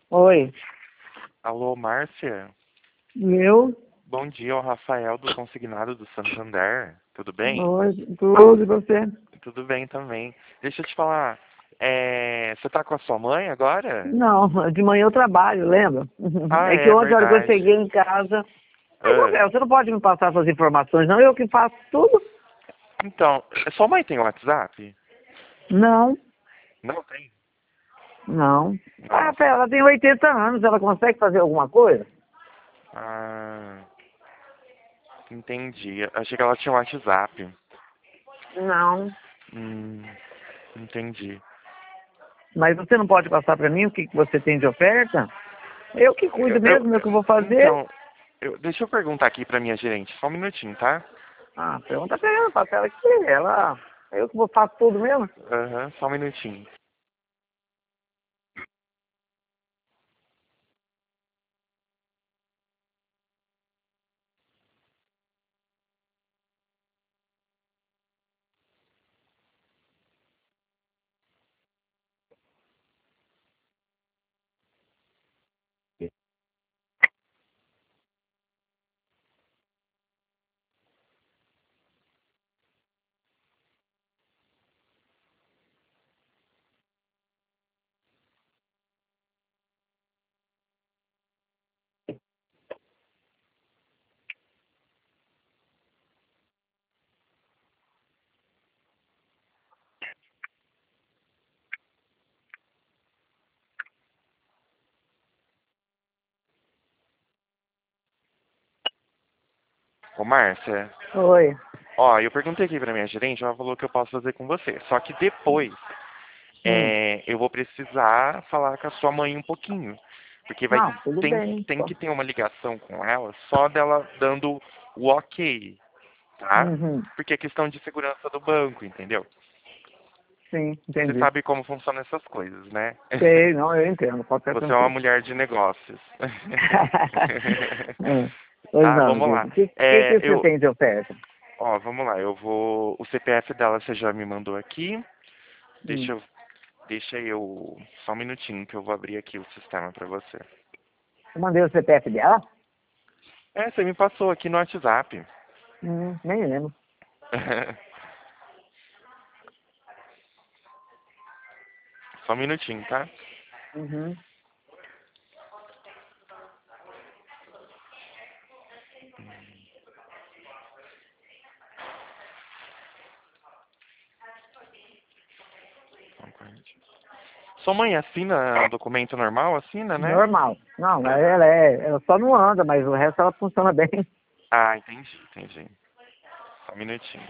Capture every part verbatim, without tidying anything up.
Oi, Alô, Márcia? eu? Bom dia, é o Rafael do Consignado do Santander. Tudo bem? Oi, tudo e você? Tudo bem também. Deixa eu te falar, é, você tá com a sua mãe agora? Não, de manhã eu trabalho, lembra? Ah, É que é ontem, a hora que eu verdade. cheguei em casa... Mas, Ah, Rafael, você não pode me passar essas informações, não? Eu que faço tudo? então, sua mãe tem WhatsApp? Não, Não tem. não. Ah, Nossa. Rafael, ela tem oitenta anos, ela consegue fazer alguma coisa? Ah, entendi. Achei que ela tinha um WhatsApp. Não. Hum, entendi. Mas você não pode passar para mim o que que você tem de oferta? Eu que Eu, cuido eu- mesmo, eu que vou fazer. então, eu- deixa eu perguntar aqui pra minha gerente, só um minutinho, tá? Ah, pergunta pra ela, passa ela aqui, ela... Eu que vou faço tudo mesmo. Aham, só um minutinho. Ô, Márcia, Oi. ó, eu perguntei aqui pra minha gerente, ela falou que eu posso fazer com você. Só que depois, Hum. é, eu vou precisar falar com a sua mãe um pouquinho. Porque vai, Não, tudo tem, bem. tem que ter uma ligação com ela só dela dando o ok, tá? Uhum. Porque é questão de segurança do banco, entendeu? Sim, Você entendi. sabe como funcionam essas coisas, né? Sei, não, eu entendo, pode ficar Você é uma tranquilo. mulher de negócios. Hum. Pois Tá, não, vamos gente. lá. O que, que, É, que você eu, tem de oferta? ó, vamos lá. Eu vou. O C P F dela você já me mandou aqui. Hum. Deixa eu, deixa eu, só um minutinho que eu vou abrir aqui o sistema pra você. Eu mandei o C P F dela? É, você me passou aqui no WhatsApp. Hum, nem lembro. Só um minutinho, tá? Uhum. Sua mãe assina documento normal? Assina, né? Normal. Não, mas Aham. ela é. Ela só não anda, mas o resto ela funciona bem. Ah, entendi, entendi. Só um minutinho.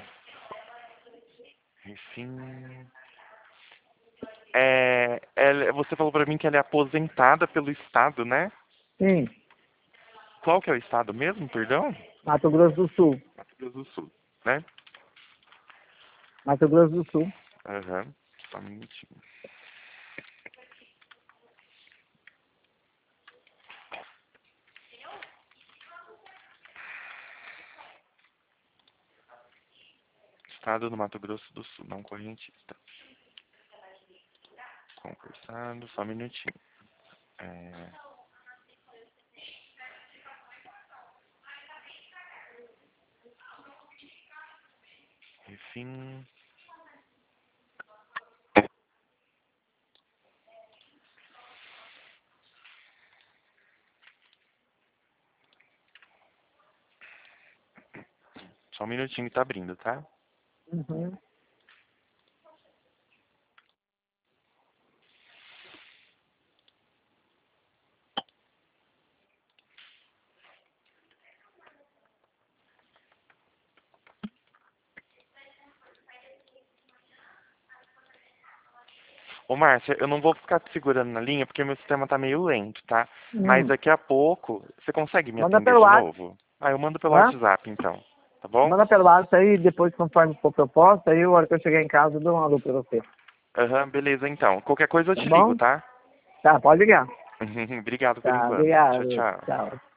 Enfim. É, ela- você falou pra mim que ela é aposentada pelo Estado, né? Sim, Qual que é o Estado mesmo, perdão? Mato Grosso do Sul. Mato Grosso do Sul, né? Mato Grosso do Sul. Aham. Só um minutinho. Estado do Mato Grosso do Sul, não correntista. Concursado, só um minutinho. É, enfim. Só um minutinho que tá abrindo, tá? Uhum. Ô, Márcia, eu não vou ficar te segurando na linha porque meu sistema tá meio lento, tá? Mas Hum. daqui a pouco, você consegue me Manda atender pelo de WhatsApp. novo? Ah, eu mando pelo Hã? WhatsApp, então. Tá bom? Manda pelo WhatsApp aí, depois conforme for proposta, aí a hora que eu chegar em casa eu dou uma lupa pra você. Aham, beleza, então. Qualquer coisa eu Tá te ligo, bom? tá? Tá, pode ligar. Obrigado por Tá, enquanto. Tchau, obrigado. tchau. Tchau.